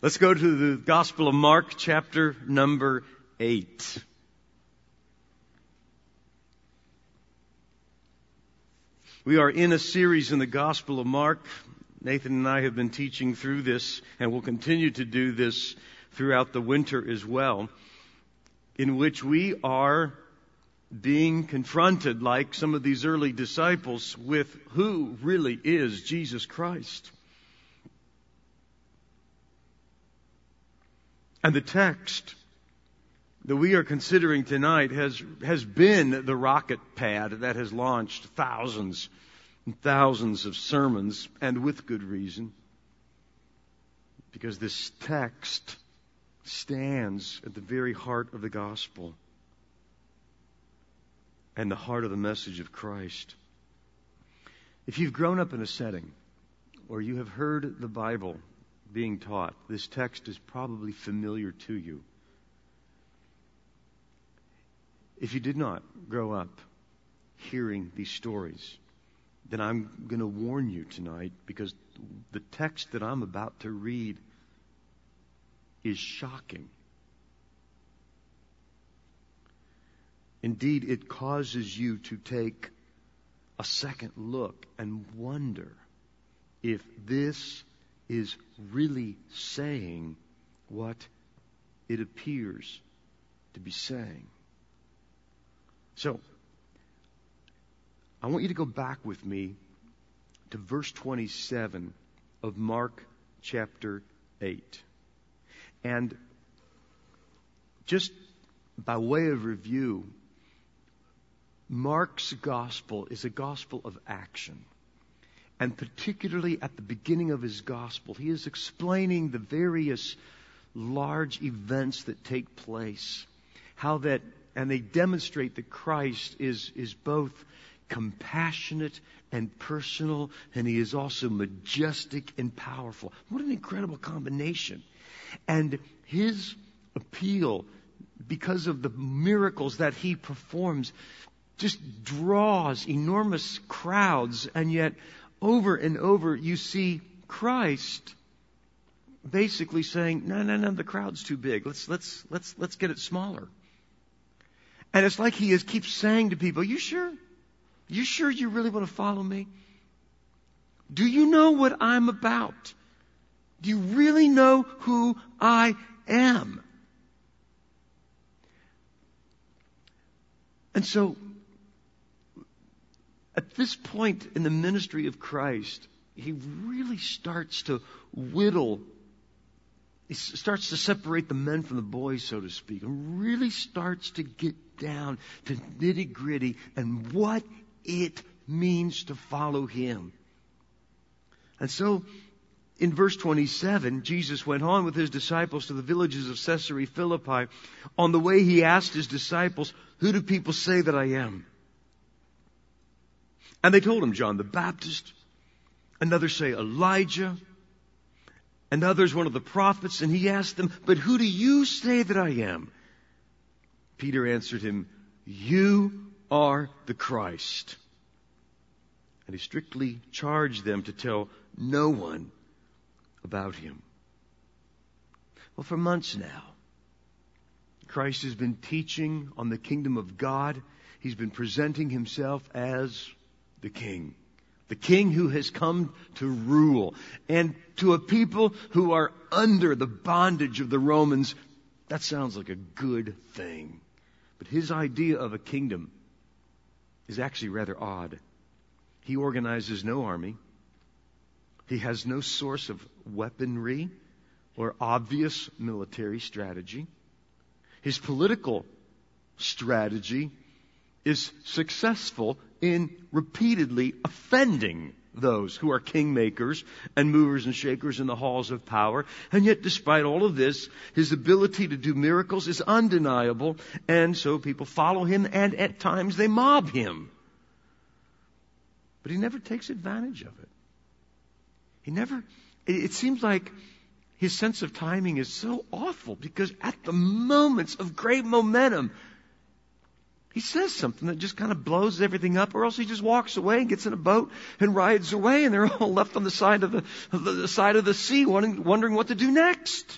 Let's go to the Gospel of Mark, chapter number 8. We are in a series in the Gospel of Mark. Nathan and I have been teaching through this, and will continue to do this throughout the winter as well, in which we are being confronted, like some of these early disciples, with who really is Jesus Christ. And the text that we are considering tonight has been the rocket pad that has launched thousands and thousands of sermons, and with good reason, because this text stands at the very heart of the gospel and the heart of the message of Christ. If you've grown up in a setting or you have heard the Bible being taught, this text is probably familiar to you. If you did not grow up hearing these stories, then I'm going to warn you tonight, because the text that I'm about to read is shocking. Indeed, it causes you to take a second look and wonder if this is really saying what it appears to be saying. So, I want you to go back with me to verse 27 of Mark chapter 8. And just by way of review, Mark's gospel is a gospel of action. And particularly at the beginning of his gospel, he is explaining the various large events that take place. And they demonstrate that Christ is both compassionate and personal, and he is also majestic and powerful. What an incredible combination. And his appeal, because of the miracles that he performs, just draws enormous crowds, and yet over and over you see Christ basically saying, no, the crowd's too big. Let's get it smaller. And it's like he keeps saying to people, you sure? You sure you really want to follow me? Do you know what I'm about? Do you really know who I am? And so, at this point in the ministry of Christ, he really starts to whittle. He starts to separate the men from the boys, so to speak, and really starts to get down to nitty-gritty and what it means to follow him. And so, in verse 27, Jesus went on with his disciples to the villages of Caesarea Philippi. On the way, he asked his disciples, "Who do people say that I am?" And they told him, John the Baptist, and others say Elijah, and others one of the prophets. And he asked them, "But who do you say that I am?" Peter answered him, "You are the Christ." And he strictly charged them to tell no one about him. Well, for months now, Christ has been teaching on the kingdom of God. He's been presenting himself as the King who has come to rule. And to a people who are under the bondage of the Romans, that sounds like a good thing. But his idea of a kingdom is actually rather odd. He organizes no army. He has no source of weaponry or obvious military strategy. His political strategy is successful in repeatedly offending those who are kingmakers and movers and shakers in the halls of power. And yet, despite all of this, his ability to do miracles is undeniable. And so people follow him, and at times they mob him. But he never takes advantage of it. It seems like his sense of timing is so awful, because at the moments of great momentum, He says something that just kind of blows everything up, or else he just walks away and gets in a boat and rides away, and they're all left on the side of the side of the sea, wondering what to do next.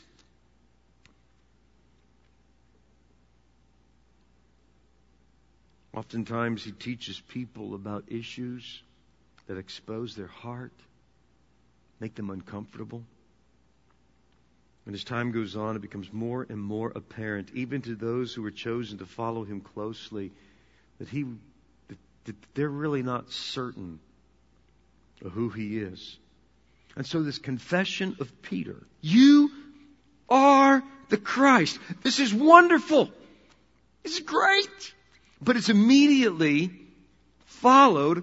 Oftentimes he teaches people about issues that expose their heart, make them uncomfortable. And as time goes on, it becomes more and more apparent, even to those who were chosen to follow him closely, that they're really not certain of who he is. And so this confession of Peter, "You are the Christ." This is wonderful. It's great. But it's immediately followed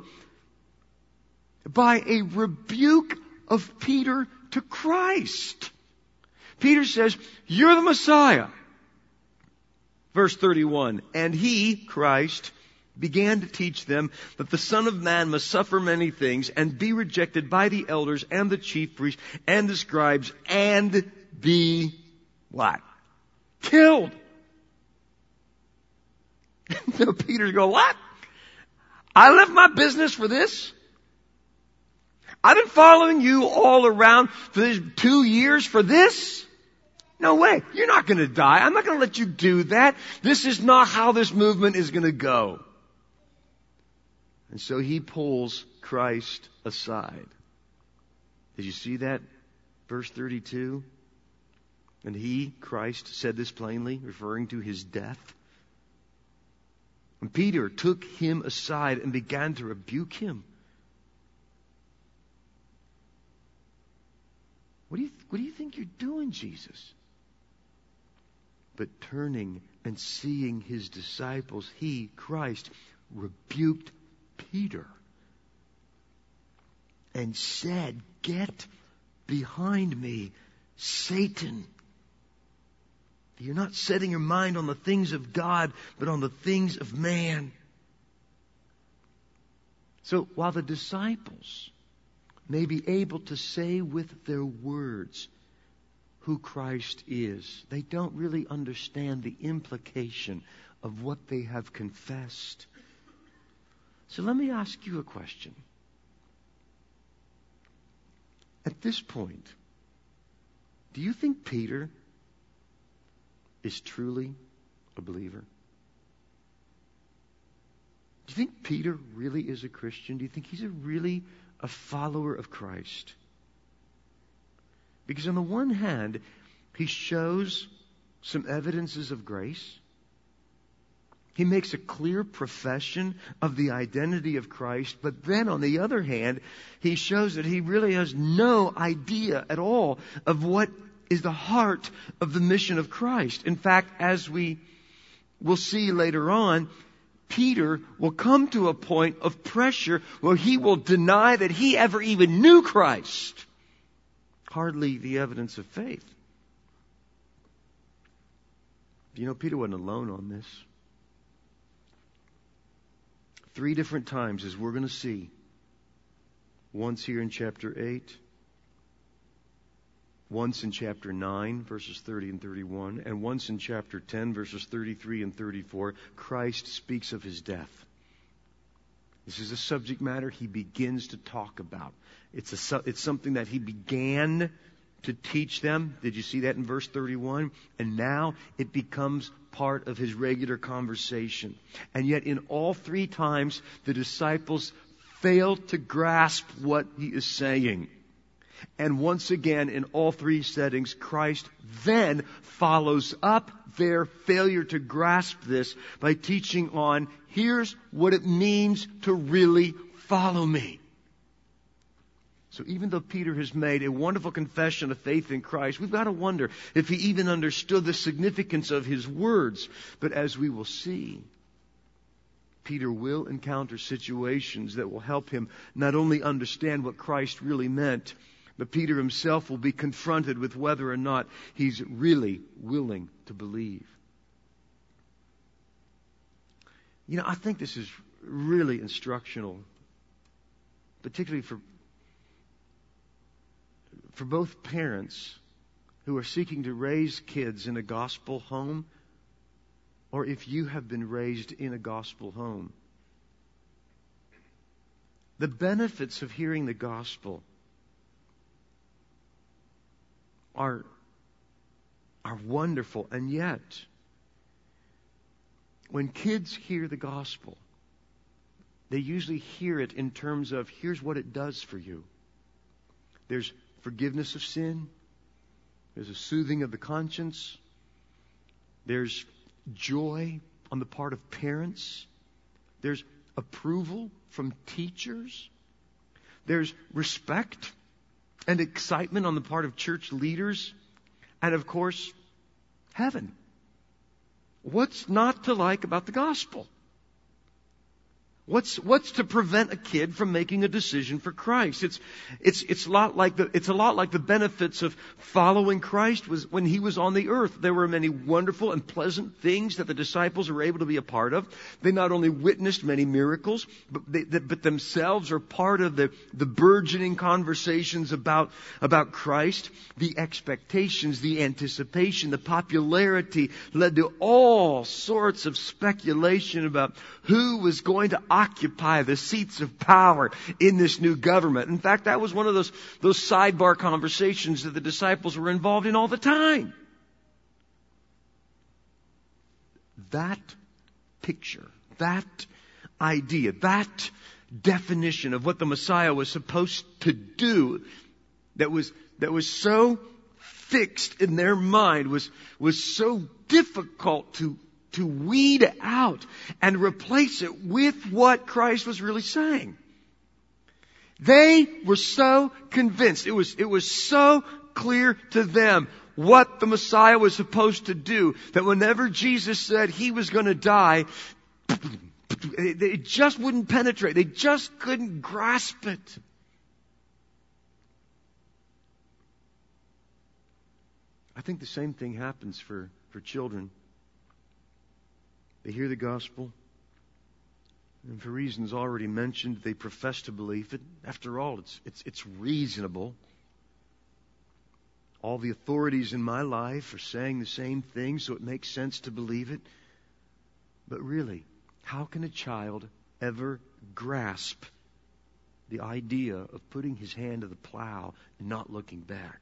by a rebuke of Peter to Christ. Peter says, "You're the Messiah." Verse 31, "And he," Christ, "began to teach them that the Son of Man must suffer many things and be rejected by the elders and the chief priests and the scribes and be" what? "Killed." So Peter's going, "What? I left my business for this? I've been following you all around for these 2 years for this? No way. You're not going to die. I'm not going to let you do that. This is not how this movement is going to go." And so he pulls Christ aside. Did you see that? Verse 32. "And he," Christ, "said this plainly," referring to his death. And Peter took him aside and began to rebuke him. What do you think you're doing, Jesus? But turning and seeing his disciples, he, Christ, rebuked Peter and said, "Get behind me, Satan. You're not setting your mind on the things of God, but on the things of man." So while the disciples may be able to say with their words who Christ is, they don't really understand the implication of what they have confessed. So let me ask you a question. At this point, do you think Peter is truly a believer? Do you think Peter really is a Christian? Do you think he's really a follower of Christ? Because on the one hand, he shows some evidences of grace. He makes a clear profession of the identity of Christ. But then on the other hand, he shows that he really has no idea at all of what is the heart of the mission of Christ. In fact, as we will see later on, Peter will come to a point of pressure where he will deny that he ever even knew Christ. Hardly the evidence of faith. You know, Peter wasn't alone on this. 3 different times, as we're going to see. Once here in chapter 8. Once in chapter 9, verses 30 and 31, and once in chapter 10, verses 33 and 34, Christ speaks of his death. This is a subject matter he begins to talk about. It's something that he began to teach them. Did you see that in verse 31? And now it becomes part of his regular conversation. And yet in all 3 times, the disciples failed to grasp what he is saying. And once again, in all 3 settings, Christ then follows up their failure to grasp this by teaching on, here's what it means to really follow me. So even though Peter has made a wonderful confession of faith in Christ, we've got to wonder if he even understood the significance of his words. But as we will see, Peter will encounter situations that will help him not only understand what Christ really meant, but Peter himself will be confronted with whether or not he's really willing to believe. You know, I think this is really instructional, particularly for both parents who are seeking to raise kids in a gospel home or if you have been raised in a gospel home. The benefits of hearing the gospel are wonderful. And yet, when kids hear the gospel, they usually hear it in terms of, here's what it does for you. There's forgiveness of sin. There's a soothing of the conscience. There's joy on the part of parents. There's approval from teachers. There's respect and excitement on the part of church leaders. And of course, heaven. What's not to like about the gospel? What's to prevent a kid from making a decision for Christ? It's a lot like the benefits of following Christ was when He was on the earth. There were many wonderful and pleasant things that the disciples were able to be a part of. They not only witnessed many miracles, but themselves are part of the burgeoning conversations about Christ. The expectations, the anticipation, the popularity led to all sorts of speculation about who was going to occupy the seats of power in this new government. In fact, that was one of those sidebar conversations that the disciples were involved in all the time. That picture, that idea, that definition of what the Messiah was supposed to do that was so fixed in their mind was so difficult to weed out and replace it with what Christ was really saying. They were so convinced. It was so clear to them what the Messiah was supposed to do that whenever Jesus said He was going to die, it just wouldn't penetrate. They just couldn't grasp it. I think the same thing happens for children. They hear the gospel, and for reasons already mentioned, they profess to believe it. After all, it's reasonable. All the authorities in my life are saying the same thing, so it makes sense to believe it. But really, how can a child ever grasp the idea of putting his hand to the plow and not looking back?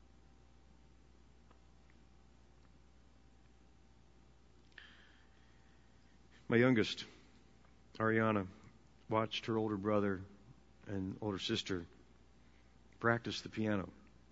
My youngest, Ariana, watched her older brother and older sister practice the piano.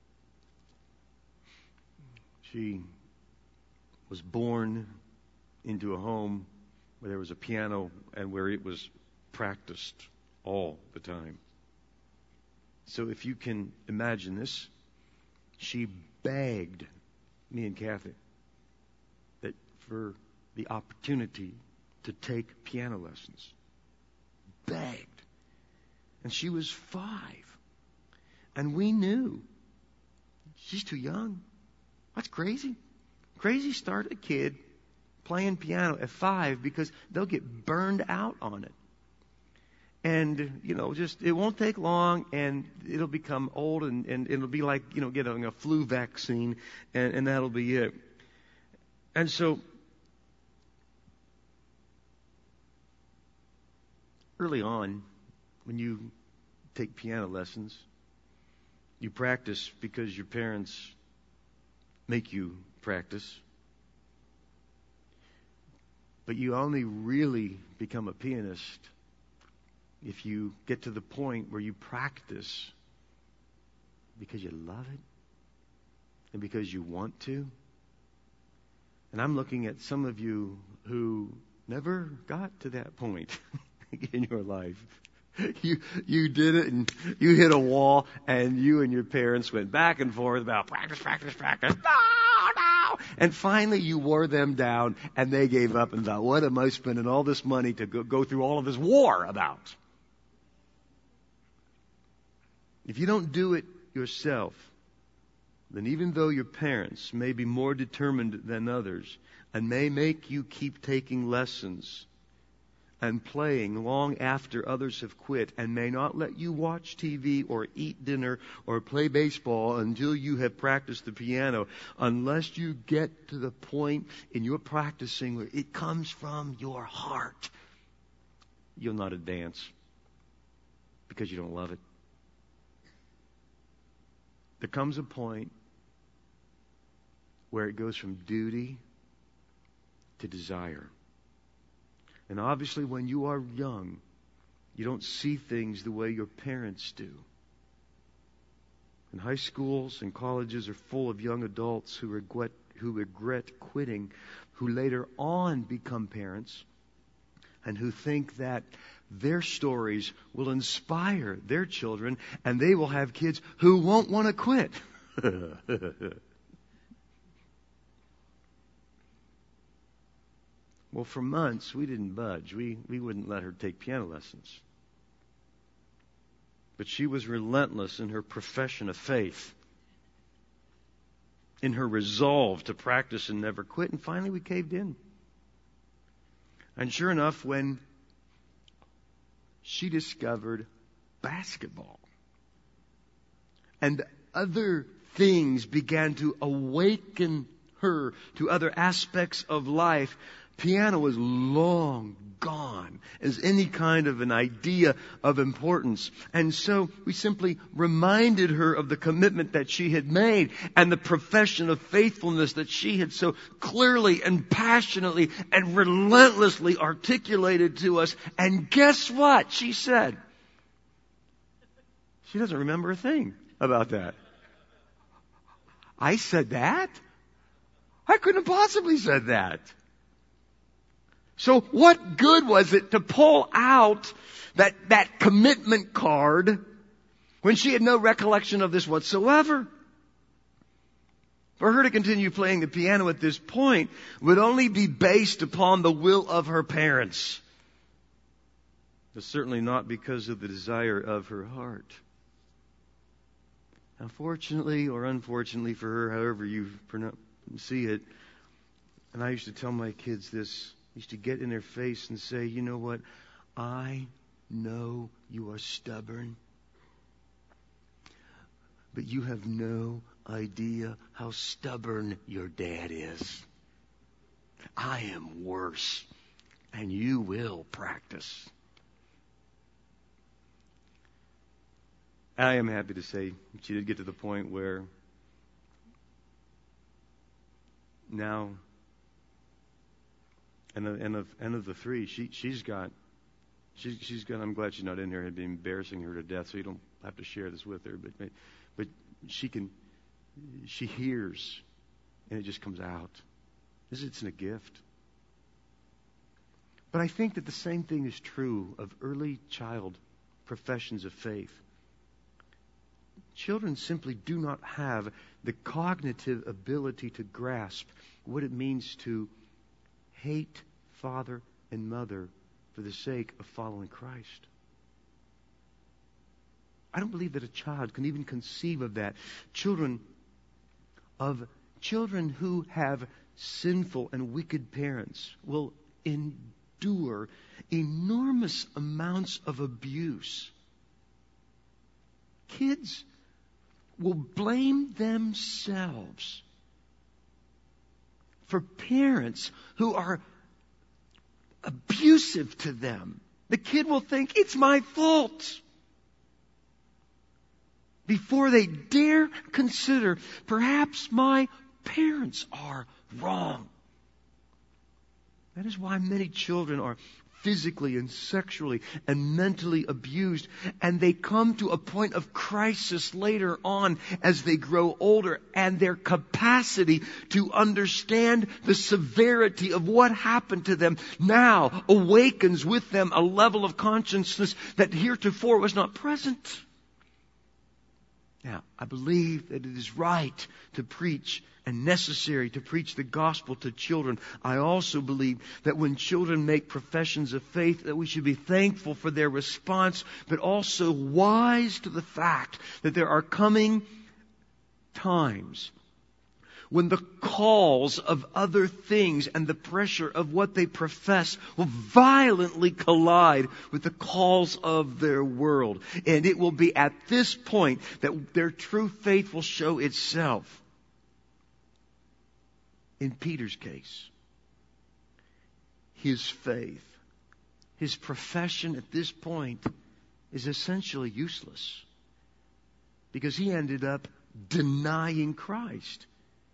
She was born into a home where there was a piano and where it was practiced all the time. So if you can imagine this, she begged me and Kathy that for the opportunity to take piano lessons. Begged. And she was 5. And we knew she's too young. That's crazy. Crazy start a kid playing piano at 5 because they'll get burned out on it. And, just, it won't take long and it'll become old and it'll be like, getting a flu vaccine and that'll be it. And so, early on, when you take piano lessons, you practice because your parents make you practice. But you only really become a pianist if you get to the point where you practice because you love it and because you want to. And I'm looking at some of you who never got to that point in your life. You did it and you hit a wall and you and your parents went back and forth about practice. No. And finally you wore them down and they gave up and thought, what am I spending all this money to go through all of this war about? If you don't do it yourself, then even though your parents may be more determined than others and may make you keep taking lessons and playing long after others have quit, and may not let you watch TV or eat dinner or play baseball until you have practiced the piano, unless you get to the point in your practicing where it comes from your heart, you'll not advance because you don't love it. There comes a point where it goes from duty to desire. And obviously when you are young, you don't see things the way your parents do. And high schools and colleges are full of young adults who regret quitting, who later on become parents, and who think that their stories will inspire their children, and they will have kids who won't want to quit. Well, for months, we didn't budge. We wouldn't let her take piano lessons. But she was relentless in her profession of faith, in her resolve to practice and never quit. And finally, we caved in. And sure enough, when she discovered basketball and other things began to awaken her to other aspects of life, piano was long gone as any kind of an idea of importance. And so we simply reminded her of the commitment that she had made and the profession of faithfulness that she had so clearly and passionately and relentlessly articulated to us. And guess what she said? She doesn't remember a thing about that. I said that? I couldn't have possibly said that. So what good was it to pull out that commitment card when she had no recollection of this whatsoever? For her to continue playing the piano at this point would only be based upon the will of her parents, but certainly not because of the desire of her heart. Now, fortunately or unfortunately for her, however you see it, and I used to tell my kids this, I used to get in their face and say, you know what? I know you are stubborn, but you have no idea how stubborn your dad is. I am worse, and you will practice. I am happy to say she did get to the point where now, and of the three, she's got. I'm glad she's not in here. It'd be embarrassing her to death, so you don't have to share this with her. But she hears, and it just comes out. It's a gift. But I think that the same thing is true of early child professions of faith. Children simply do not have the cognitive ability to grasp what it means to hate father and mother for the sake of following Christ. I don't believe that a child can even conceive of that. Children who have sinful and wicked parents will endure enormous amounts of abuse. Kids will blame themselves for parents who are abusive to them. The kid will think, it's my fault, before they dare consider, perhaps my parents are wrong. That is why many children are physically and sexually and mentally abused, and they come to a point of crisis later on as they grow older, and their capacity to understand the severity of what happened to them now awakens with them a level of consciousness that heretofore was not present. Now, I believe that it is right to preach and necessary to preach the gospel to children. I also believe that when children make professions of faith, that we should be thankful for their response, but also wise to the fact that there are coming times when the calls of other things and the pressure of what they profess will violently collide with the calls of their world. And it will be at this point that their true faith will show itself. In Peter's case, his faith, his profession at this point is essentially useless, because he ended up denying Christ.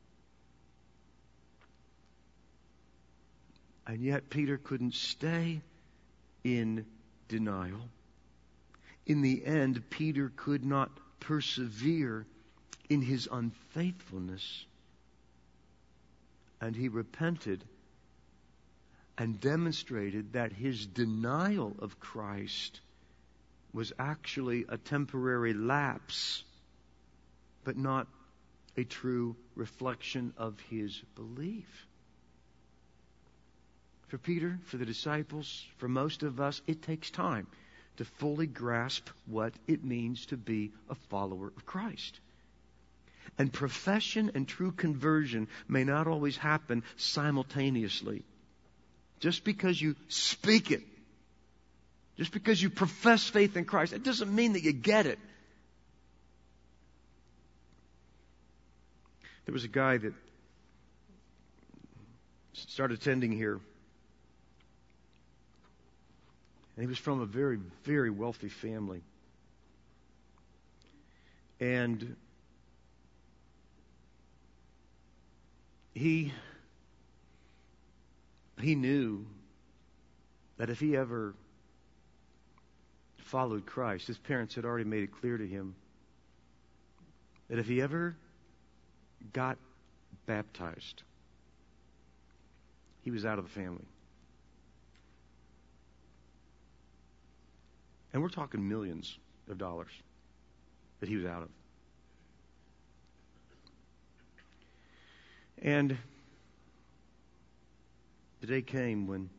And yet Peter couldn't stay in denial. In the end, Peter could not persevere in his unfaithfulness. And he repented and demonstrated that his denial of Christ was actually a temporary lapse, but not a true reflection of his belief. For Peter, for the disciples, for most of us, it takes time to fully grasp what it means to be a follower of Christ. And profession and true conversion may not always happen simultaneously. Just because you speak it, just because you profess faith in Christ, it doesn't mean that you get it. There was a guy that started attending here. And he was from a very, very wealthy family. And he knew that if he ever followed Christ, his parents had already made it clear to him that if he ever got baptized, he was out of the family. And we're talking millions of dollars that he was out of. And the day came when,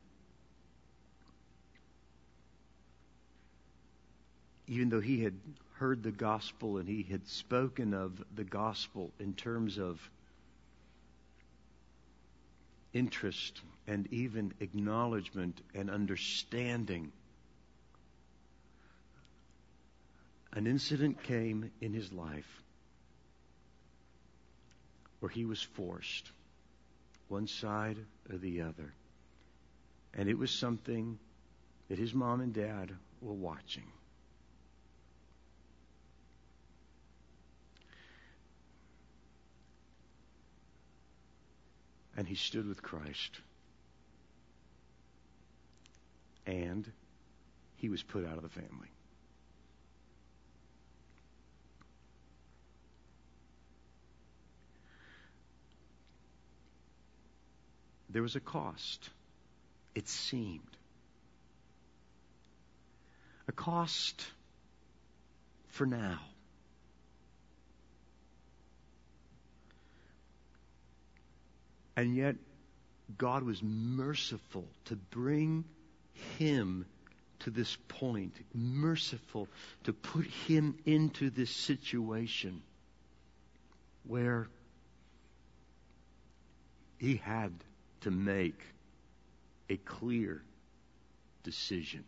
even though he had heard the gospel and he had spoken of the gospel in terms of interest and even acknowledgement and understanding, an incident came in his life where he was forced, one side or the other. And it was something that his mom and dad were watching. And he stood with Christ. And he was put out of the family. There was a cost, it seemed. A cost for now. And yet, God was merciful to bring him to this point. Merciful to put him into this situation where he had to make a clear decision.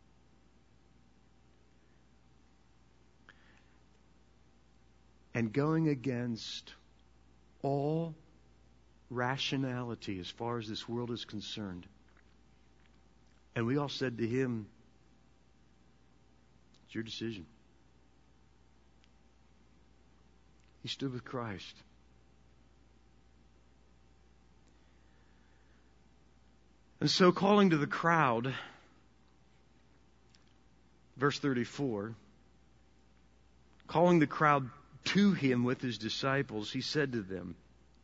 And going against all rationality as far as this world is concerned. And we all said to him, it's your decision. He stood with Christ. And so, calling to the crowd, verse 34, calling the crowd to him with his disciples, he said to them,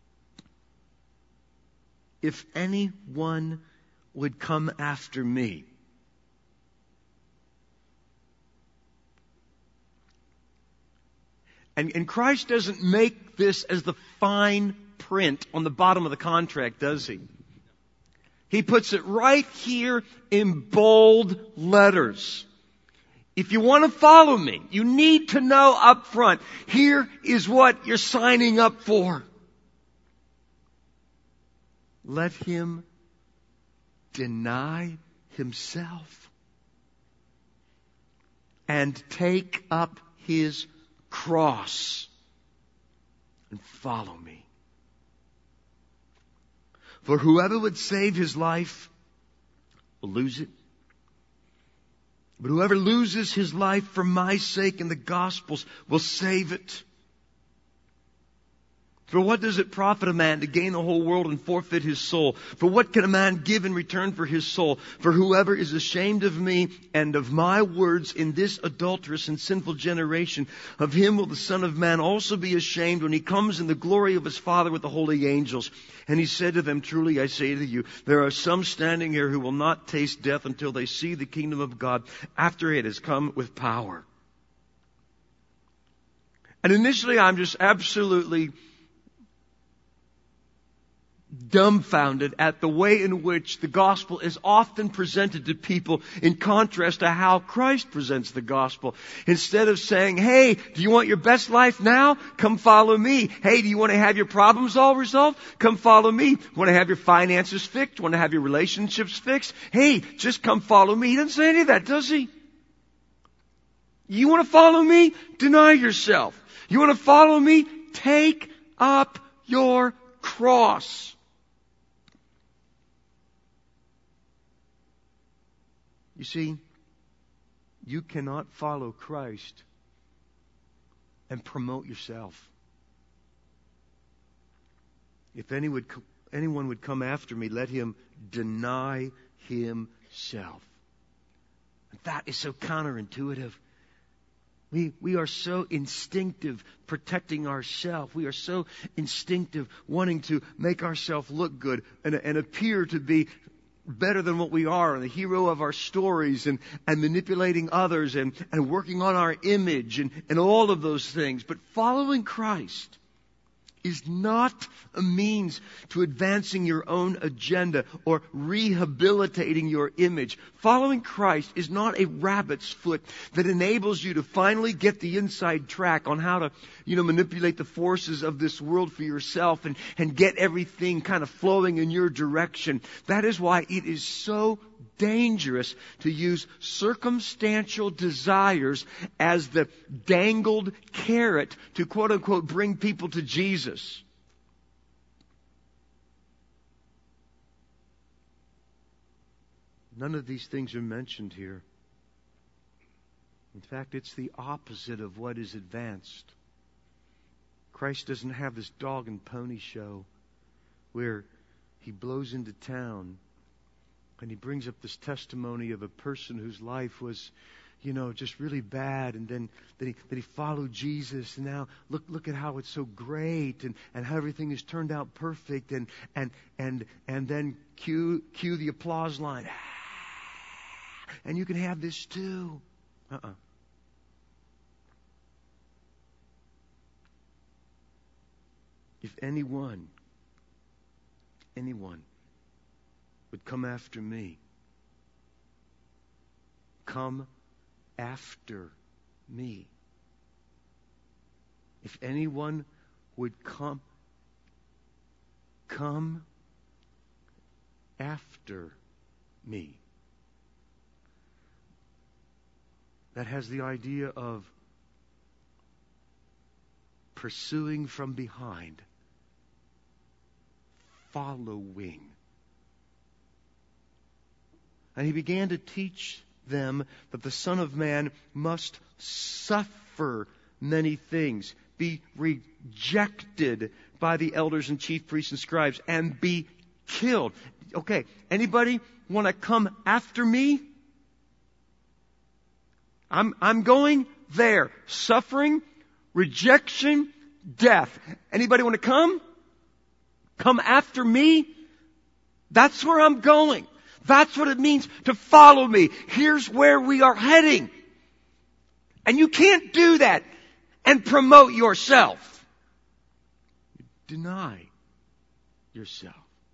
if anyone would come after me, and Christ doesn't make this as the fine print on the bottom of the contract, does he? He puts it right here in bold letters. If you want to follow me, you need to know up front, here is what you're signing up for. let him deny himself and take up his cross and follow me. For whoever would save his life will lose it. But whoever loses his life for my sake and the gospel's will save it. For what does it profit a man to gain the whole world and forfeit his soul? For what can a man give in return for his soul? For whoever is ashamed of me and of my words in this adulterous and sinful generation, of him will the Son of Man also be ashamed when he comes in the glory of his Father with the holy angels. And he said to them, truly I say to you, there are some standing here who will not taste death until they see the kingdom of God after it has come with power. And initially I'm just absolutely dumbfounded at the way in which the gospel is often presented to people in contrast to how Christ presents the gospel. Instead of saying, hey, do you want your best life now? Come follow me. Hey, do you want to have your problems all resolved? Come follow me. Want to have your finances fixed? Want to have your relationships fixed? Hey, just come follow me. He doesn't say any of that, does he? You want to follow me? Deny yourself. You want to follow me? Take up your cross. You see, you cannot follow Christ and promote yourself. If anyone would come after me, let him deny himself. That is so counterintuitive. We are so instinctive protecting ourselves. We are so instinctive wanting to make ourselves look good and appear to be better than what we are, and the hero of our stories, and manipulating others and working on our image and all of those things. But following Christ is not a means to advancing your own agenda or rehabilitating your image. Following Christ is not a rabbit's foot that enables you to finally get the inside track on how to, manipulate the forces of this world for yourself and get everything kind of flowing in your direction. That is why it is so dangerous to use circumstantial desires as the dangled carrot to quote unquote bring people to Jesus. None of these things are mentioned here. In fact, it's the opposite of what is advanced. Christ doesn't have this dog and pony show where he blows into town and he brings up this testimony of a person whose life was, just really bad, and then he followed Jesus, and now look at how it's so great, and how everything has turned out perfect, and then cue the applause line. And you can have this too. If anyone would come after me, come after me. If anyone would come after me. That has the idea of pursuing from behind, following. And he began to teach them that the Son of Man must suffer many things, be rejected by the elders and chief priests and scribes, and be killed. Okay, anybody want to come after me? I'm going there. Suffering, rejection, death. Anybody want to come? Come after me? That's where I'm going. That's what it means to follow me. Here's where we are heading. And you can't do that and promote yourself. Deny yourself.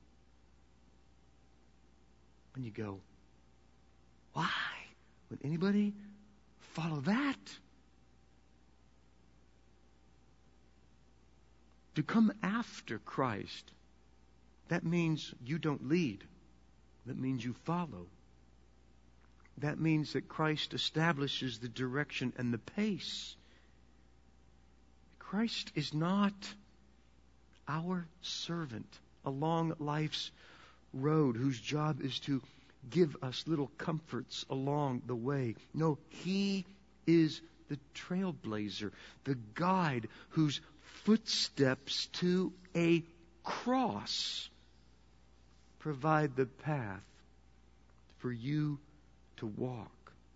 And you go, why would anybody follow that? To come after Christ That means you don't lead. That means you follow. That means that Christ establishes the direction and the pace. Christ is not our servant along life's road whose job is to give us little comforts along the way. No, He is the trailblazer, the guide whose footsteps to a cross provide the path for you to walk.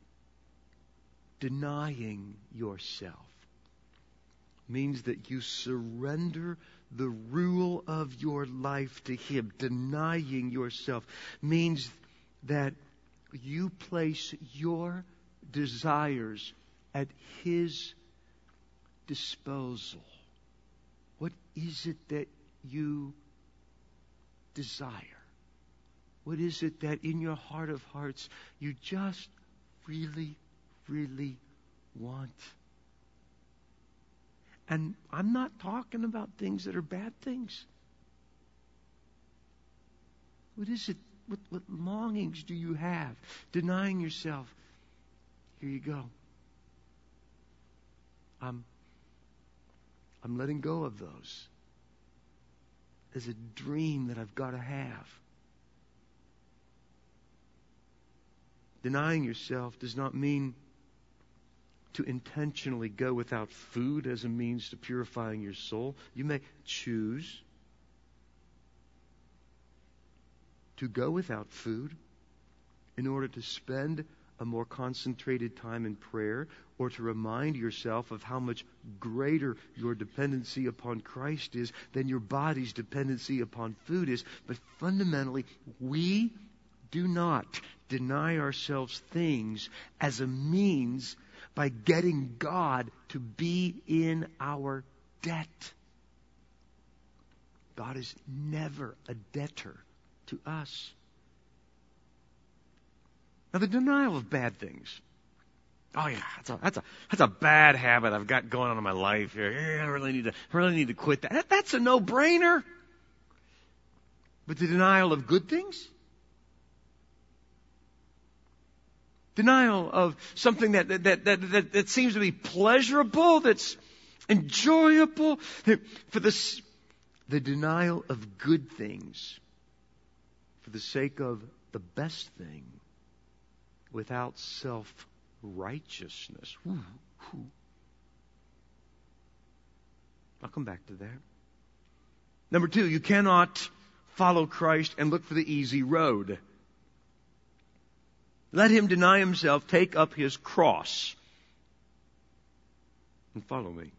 Denying yourself means that you surrender the rule of your life to Him. Denying yourself means that you place your desires at His disposal. What is it that you desire? What is it that in your heart of hearts you just really, really want? And I'm not talking about things that are bad things. What is it? What longings do you have? Denying yourself. Here you go. I'm letting go of those. There's a dream that I've got to have. Denying yourself does not mean to intentionally go without food as a means to purifying your soul. You may choose to go without food in order to spend a more concentrated time in prayer, or to remind yourself of how much greater your dependency upon Christ is than your body's dependency upon food is. But fundamentally, we do not deny ourselves things as a means by getting God to be in our debt. God is never a debtor to us. Now, the denial of bad things. Oh yeah, that's a bad habit I've got going on in my life here. Yeah, I really need to quit that. That's a no-brainer. But the denial of good things? Denial of something that seems to be pleasurable, that's enjoyable. For the denial of good things for the sake of the best thing without self-righteousness. I'll come back to that. Number 2, you cannot follow Christ and look for the easy road. Let him deny himself, take up his cross, and follow me.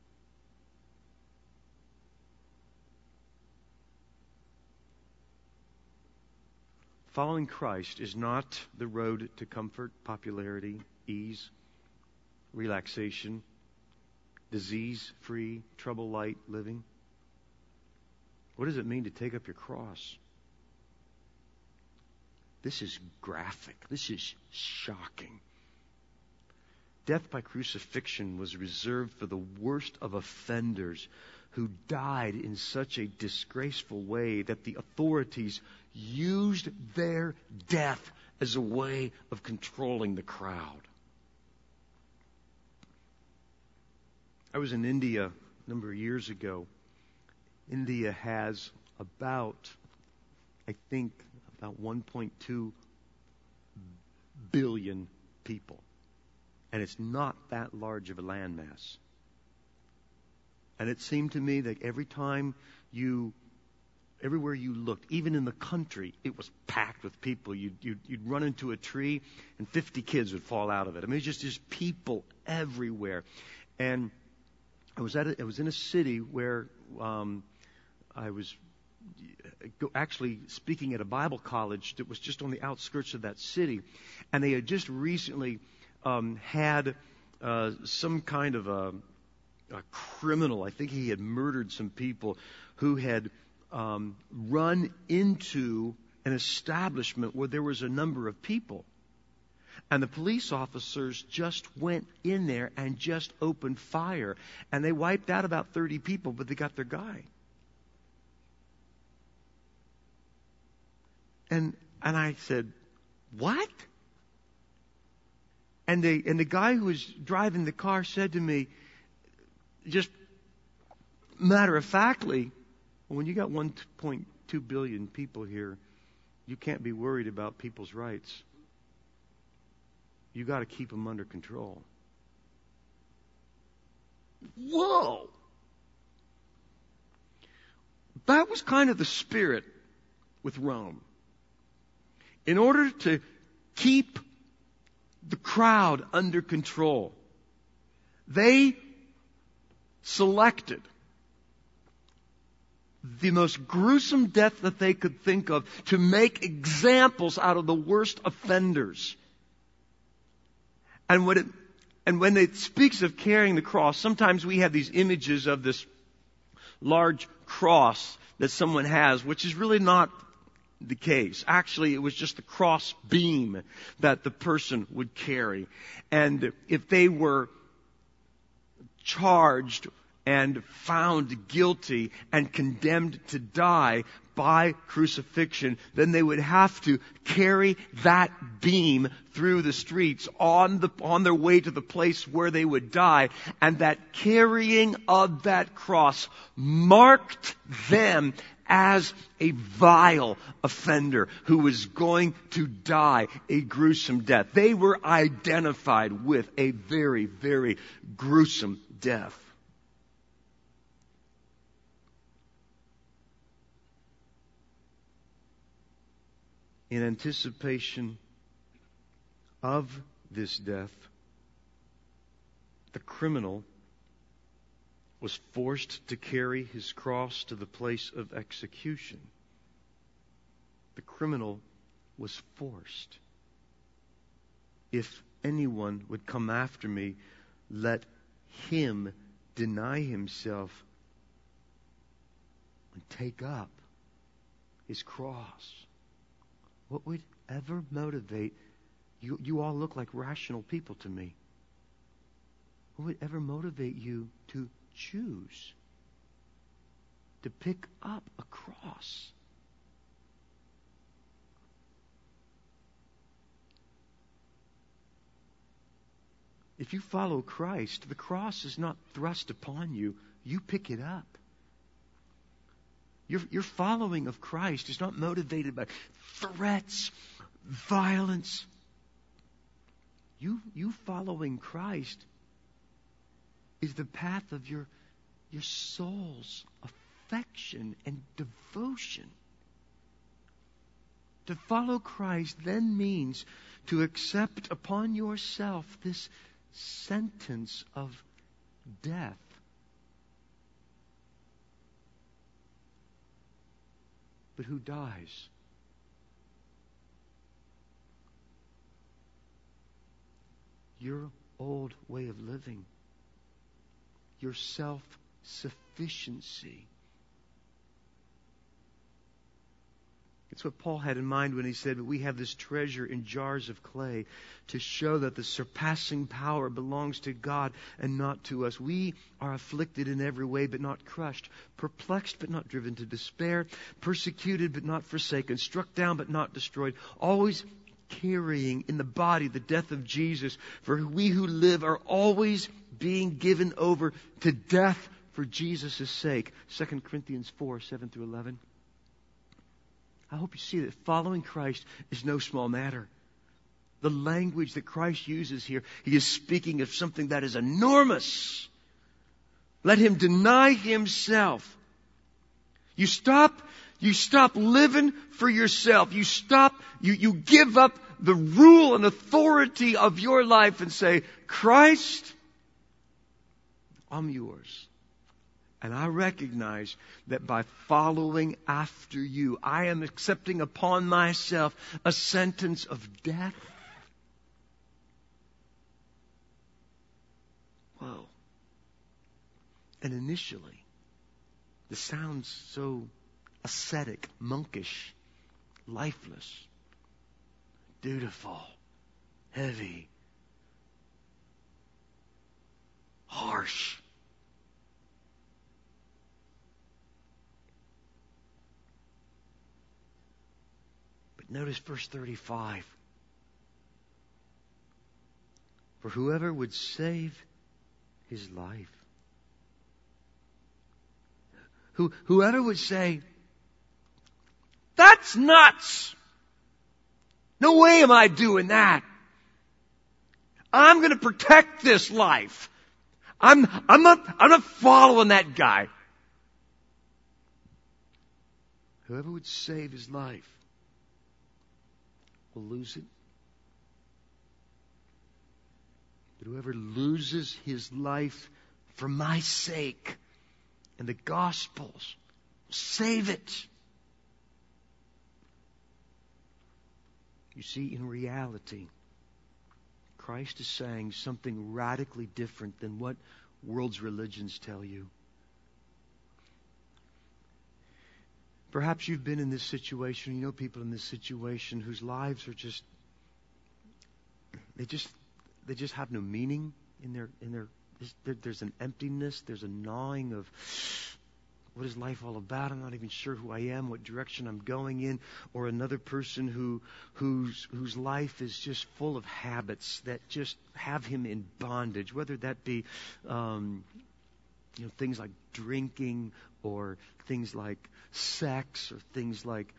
Following Christ is not the road to comfort, popularity, ease, relaxation, disease-free, trouble-light living. What does it mean to take up your cross? This is graphic. This is shocking. Death by crucifixion was reserved for the worst of offenders who died in such a disgraceful way that the authorities used their death as a way of controlling the crowd. I was in India a number of years ago. India has about 1.2 billion people. And it's not that large of a landmass. And it seemed to me that everywhere you looked, even in the country, it was packed with people. You'd run into a tree and 50 kids would fall out of it. I mean, it's just people everywhere. And I was in a city where I was actually speaking at a Bible college that was just on the outskirts of that city. And they had just recently had some kind of a criminal. I think he had murdered some people who had run into an establishment where there was a number of people. And the police officers just went in there and just opened fire. And they wiped out about 30 people, but they got their guy. And I said, what? And the guy who was driving the car said to me, just matter of factly, when you got 1.2 billion people here, you can't be worried about people's rights. You got to keep them under control. Whoa! That was kind of the spirit with Rome. In order to keep the crowd under control, they selected the most gruesome death that they could think of to make examples out of the worst offenders. And when it speaks of carrying the cross, sometimes we have these images of this large cross that someone has, which is really not the case. Actually, it was just the cross beam that the person would carry. And if they were charged and found guilty and condemned to die by crucifixion, then they would have to carry that beam through the streets on their way to the place where they would die. And that carrying of that cross marked them as a vile offender who was going to die a gruesome death. They were identified with a very, very gruesome death. In anticipation of this death, the criminal was forced to carry his cross to the place of execution. The criminal was forced. If anyone would come after me, let him deny himself and take up his cross. What would ever motivate you? You all look like rational people to me. What would ever motivate you to choose to pick up a cross? If you follow Christ, the cross is not thrust upon you. You pick it up. Your following of Christ is not motivated by threats, violence. You following Christ is the path of your soul's affection and devotion. To follow Christ then means to accept upon yourself this sentence of death. But who dies? Your old way of living. Your self-sufficiency. It's what Paul had in mind when he said that we have this treasure in jars of clay to show that the surpassing power belongs to God and not to us. We are afflicted in every way but not crushed, perplexed but not driven to despair, persecuted but not forsaken, struck down but not destroyed, always carrying in the body the death of Jesus. For we who live are always being given over to death for Jesus' sake. 2 Corinthians 4, 7 through 11. I hope you see that following Christ is no small matter. The language that Christ uses here, he is speaking of something that is enormous. Let him deny himself. You stop living for yourself. You give up the rule and authority of your life and say, Christ, I'm yours. And I recognize that by following after you, I am accepting upon myself a sentence of death. Whoa. And initially, this sounds so ascetic, monkish, lifeless, dutiful, heavy, harsh. Notice verse 35. For whoever would save his life. Whoever would say, that's nuts. No way am I doing that. I'm going to protect this life. I'm not following that guy. Whoever would save his life will lose it. But whoever loses his life for my sake and the gospel's will save it. You see, in reality, Christ is saying something radically different than what world's religions tell you. Perhaps you've been in this situation, you know people in this situation whose lives are just they just have no meaning in their there's an emptiness, there's a gnawing of what is life all about? I'm not even sure who I am, what direction I'm going in. Or another person whose life is just full of habits that just have him in bondage, whether that be things like drinking or things like sex or things like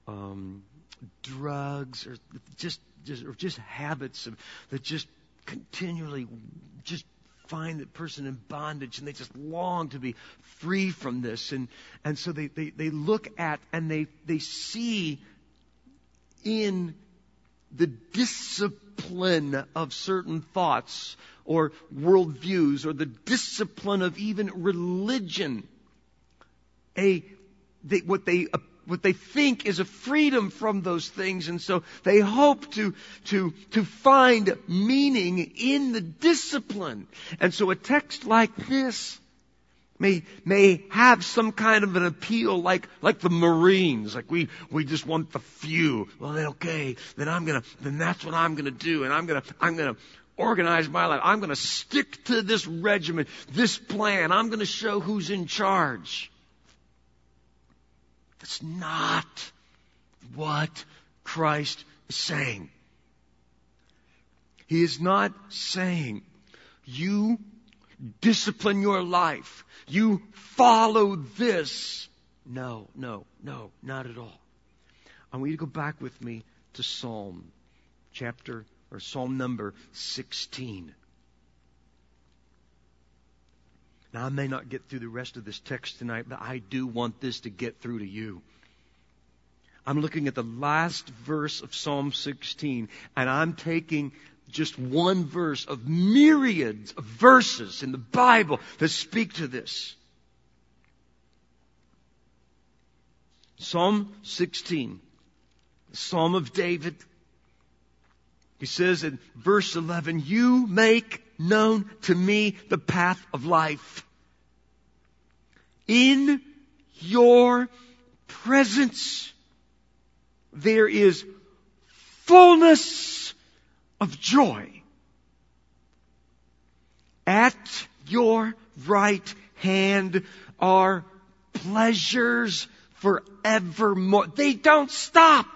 drugs or just habits that just continually just find that person in bondage, and they just long to be free from this. And so they look at and they see in the discipline of certain thoughts or worldviews or the discipline of even religion what they think is a freedom from those things, and so they hope to find meaning in the discipline. And so a text like this may have some kind of an appeal, like the Marines, like we just want the few. Well, then okay, then that's what I'm gonna do, and I'm gonna organize my life. I'm gonna stick to this regimen, this plan. I'm gonna show who's in charge. That's not what Christ is saying. He is not saying, you discipline your life. You follow this. No, not at all. I want you to go back with me to Psalm number 16. Now, I may not get through the rest of this text tonight, but I do want this to get through to you. I'm looking at the last verse of Psalm 16, and I'm taking just one verse of myriads of verses in the Bible that speak to this. Psalm 16, the Psalm of David. He says in verse 11, you make known to me the path of life. In your presence there is fullness of joy. At your right hand are pleasures forevermore. They don't stop.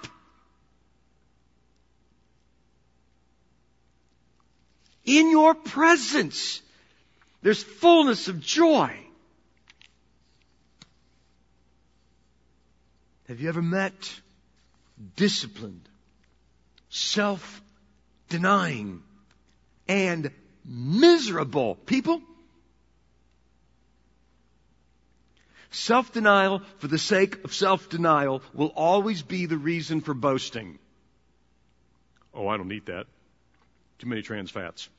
In your presence, there's fullness of joy. Have you ever met disciplined, self-denying, and miserable people? Self-denial for the sake of self-denial will always be the reason for boasting. Oh, I don't eat that. Too many trans fats.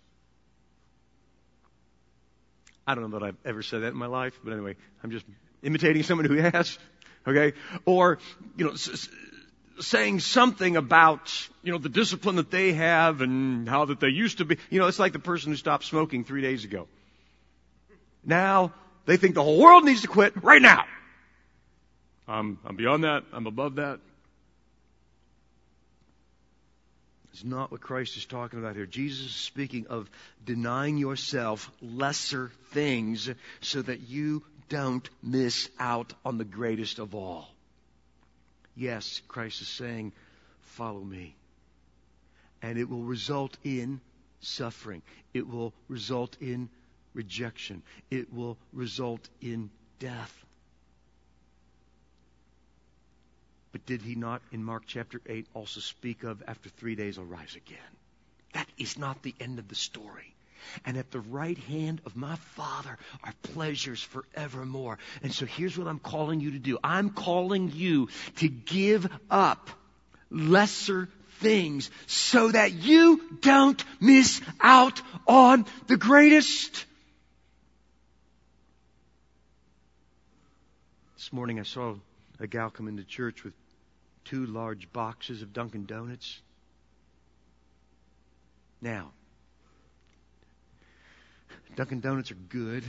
I don't know that I've ever said that in my life, but anyway, I'm just imitating someone who has. Okay? Or, saying something about, the discipline that they have and how that they used to be. It's like the person who stopped smoking 3 days ago. Now, they think the whole world needs to quit right now. I'm beyond that. I'm above that. It's not what Christ is talking about here. Jesus is speaking of denying yourself lesser things so that you don't miss out on the greatest of all. Yes, Christ is saying, follow me. And it will result in suffering. It will result in rejection. It will result in death. But did he not, in Mark chapter 8, also speak of, after 3 days I'll rise again? That is not the end of the story. And at the right hand of my Father are pleasures forevermore. And so here's what I'm calling you to do. I'm calling you to give up lesser things so that you don't miss out on the greatest. This morning I saw a gal come into church with 2 large boxes of Dunkin' Donuts. Now, Dunkin' Donuts are good.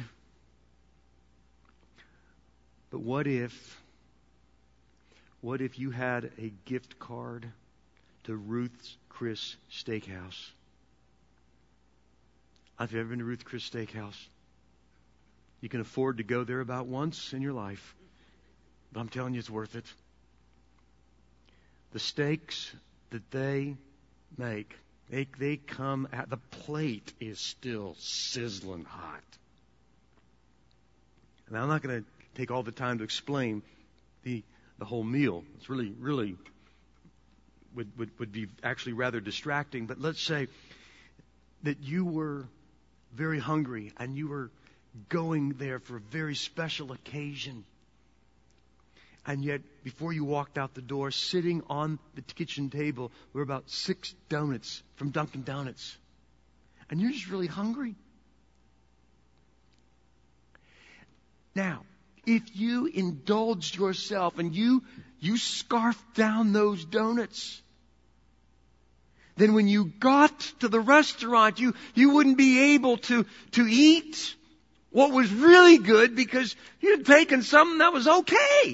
But what if you had a gift card to Ruth's Chris Steakhouse? Have you ever been to Ruth's Chris Steakhouse? You can afford to go there about once in your life. But I'm telling you, it's worth it. The steaks that they make, they come at, the plate is still sizzling hot. And I'm not going to take all the time to explain the whole meal. It's really would be actually rather distracting. But let's say that you were very hungry and you were going there for a very special occasion. And yet, before you walked out the door, sitting on the kitchen table were about 6 donuts from Dunkin' Donuts. And you're just really hungry. Now, if you indulged yourself and you scarfed down those donuts, then when you got to the restaurant, you wouldn't be able to eat what was really good because you'd taken something that was okay.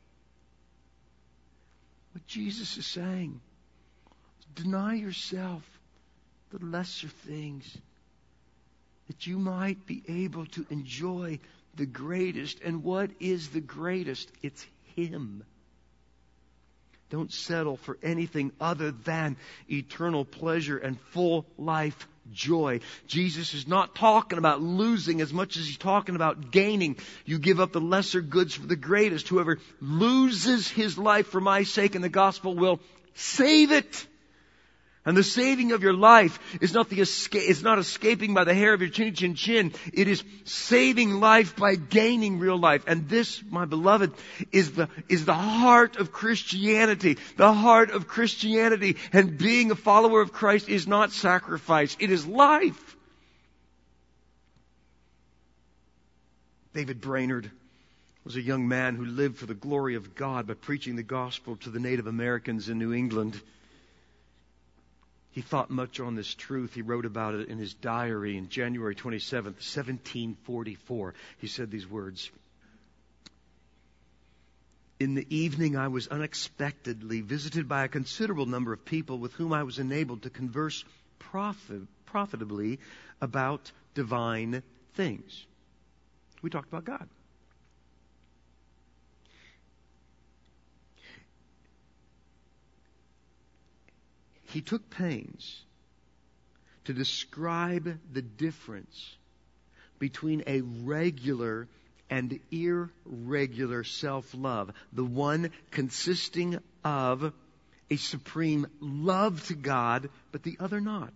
What Jesus is saying, deny yourself the lesser things that you might be able to enjoy the greatest. And what is the greatest? It's Him. Don't settle for anything other than eternal pleasure and full life joy. Jesus is not talking about losing as much as He's talking about gaining. You give up the lesser goods for the greatest. Whoever loses his life for my sake in the gospel will save it. And the saving of your life is not escaping by the hair of your chin. It is saving life by gaining real life. And this, my beloved, is the heart of Christianity. The heart of Christianity and being a follower of Christ is not sacrifice. It is life. David Brainerd was a young man who lived for the glory of God by preaching the gospel to the Native Americans in New England. He thought much on this truth. He wrote about it in his diary in January 27th, 1744. He said these words. In the evening, I was unexpectedly visited by a considerable number of people with whom I was enabled to converse profitably about divine things. We talked about God. He took pains to describe the difference between a regular and irregular self-love. The one consisting of a supreme love to God, but the other not.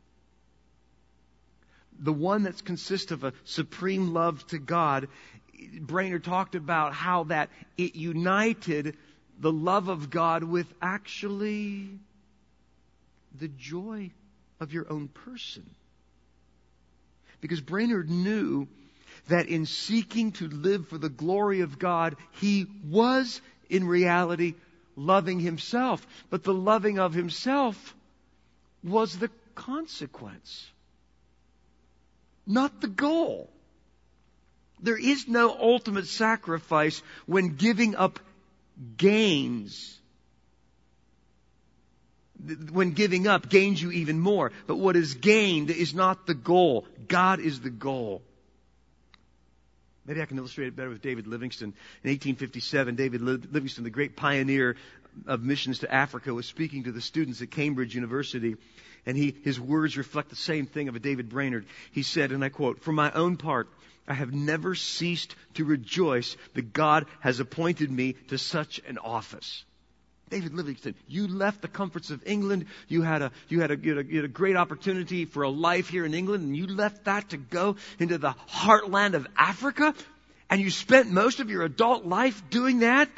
The one that consists of a supreme love to God, Brainerd talked about how that it united the love of God with actually the joy of your own person. Because Brainerd knew that in seeking to live for the glory of God, he was in reality loving himself. But the loving of himself was the consequence, not the goal. There is no ultimate sacrifice when giving up gains. When giving up gains you even more. But what is gained is not the goal. God is the goal. Maybe I can illustrate it better with David Livingstone. In 1857, David Livingstone, the great pioneer of missions to Africa, was speaking to the students at Cambridge University, and his words reflect the same thing of a David Brainerd. He said, and I quote, "For my own part, I have never ceased to rejoice that God has appointed me to such an office." David Livingstone, you left the comforts of England. You had a great opportunity for a life here in England, and you left that to go into the heartland of Africa, and you spent most of your adult life doing that.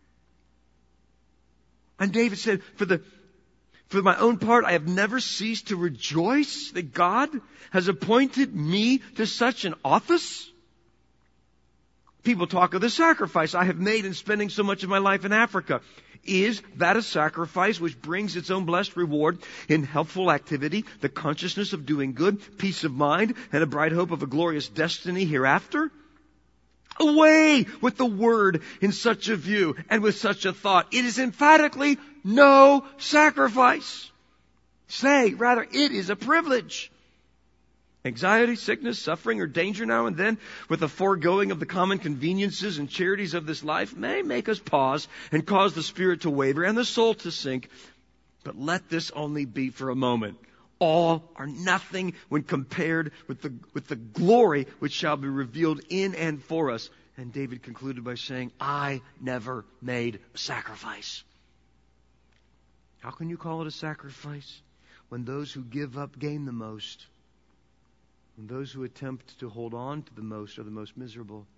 And David said, for my own part, I have never ceased to rejoice that God has appointed me to such an office. People talk of the sacrifice I have made in spending so much of my life in Africa. Is that a sacrifice which brings its own blessed reward in helpful activity, the consciousness of doing good, peace of mind, and a bright hope of a glorious destiny hereafter? Away with the word in such a view and with such a thought. It is emphatically no sacrifice. Say, rather, it is a privilege. Anxiety, sickness, suffering, or danger now and then, with the foregoing of the common conveniences and charities of this life, may make us pause and cause the spirit to waver and the soul to sink. But let this only be for a moment. All are nothing when compared with the glory which shall be revealed in and for us. And David concluded by saying, I never made a sacrifice. How can you call it a sacrifice when those who give up gain the most? And those who attempt to hold on to the most are the most miserable.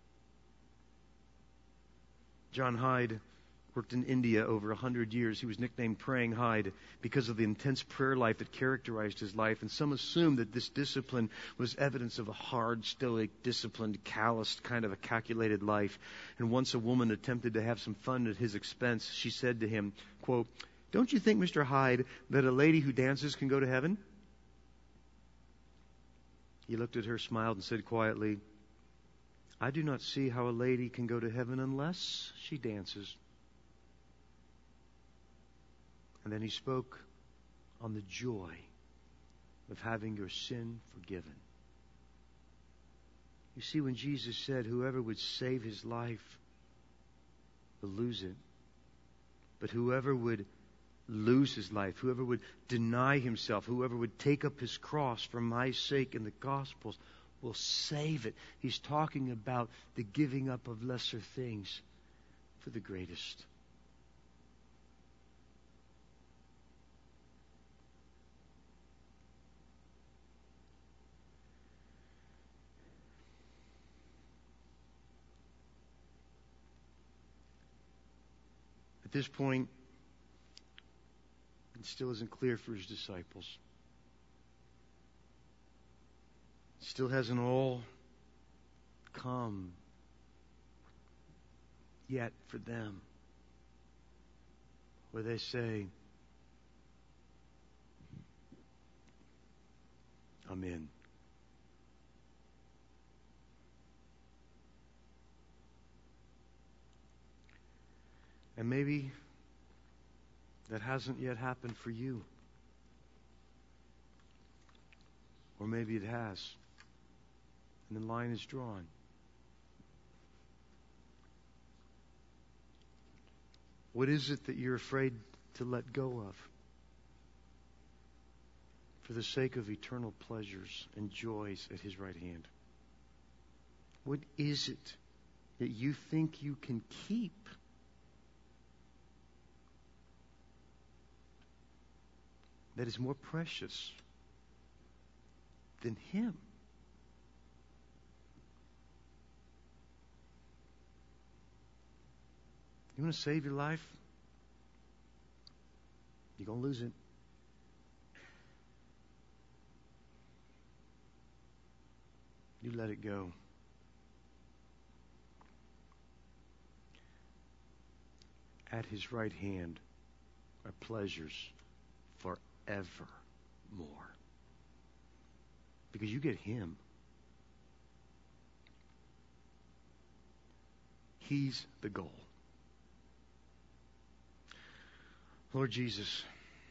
John Hyde worked in India over 100 years. He was nicknamed Praying Hyde because of the intense prayer life that characterized his life. And some assumed that this discipline was evidence of a hard, stoic, disciplined, calloused, kind of a calculated life. And once a woman attempted to have some fun at his expense, she said to him, quote, "Don't you think, Mr. Hyde, that a lady who dances can go to heaven?" He looked at her, smiled, and said quietly, "I do not see how a lady can go to heaven unless she dances." And then he spoke on the joy of having your sin forgiven. You see, when Jesus said, whoever would save his life will lose it, but whoever would lose his life, whoever would deny himself, whoever would take up his cross for my sake in the Gospels will save it. He's talking about the giving up of lesser things for the greatest. At this point, it still isn't clear for his disciples. It still hasn't all come yet for them, where they say, I'm in. And maybe that hasn't yet happened for you. Or maybe it has. And the line is drawn. What is it that you're afraid to let go of for the sake of eternal pleasures and joys at his right hand? What is it that you think you can keep that is more precious than him? You want to save your life? You're going to lose it. You let it go. At his right hand are pleasures forevermore. Because you get him. He's the goal. Lord Jesus,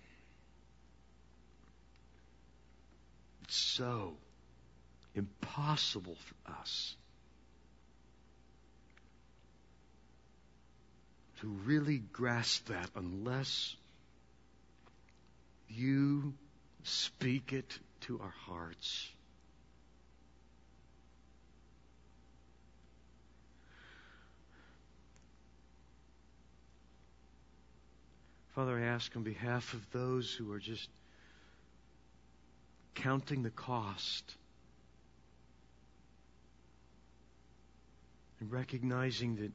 it's so impossible for us to really grasp that unless you speak it to our hearts. Father, I ask on behalf of those who are just counting the cost and recognizing that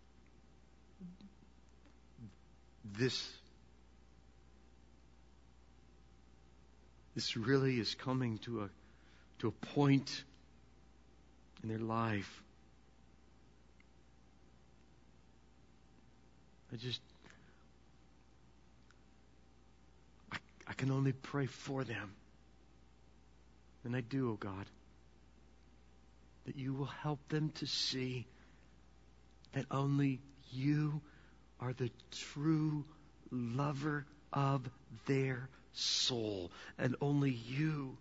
this really is coming to a point in their life. I can only pray for them. And I do, oh God, that you will help them to see that only you are the true lover of their soul. And only you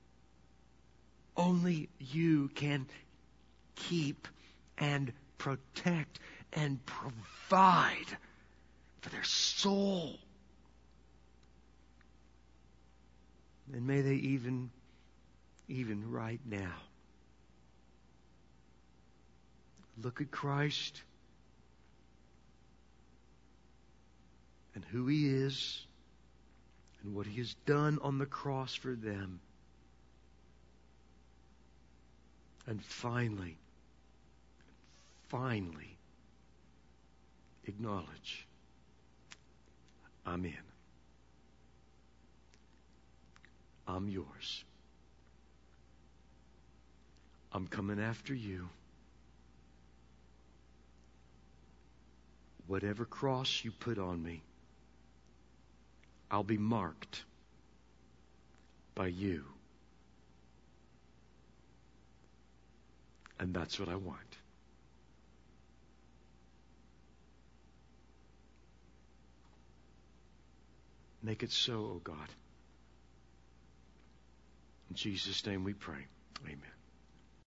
can keep and protect and provide for their soul. And may they even right now look at Christ and who He is and what He has done on the cross for them. And finally acknowledge, I'm in. I'm yours. I'm coming after you. Whatever cross you put on me, I'll be marked by you. And that's what I want. Make it so, oh God. In Jesus' name we pray. Amen.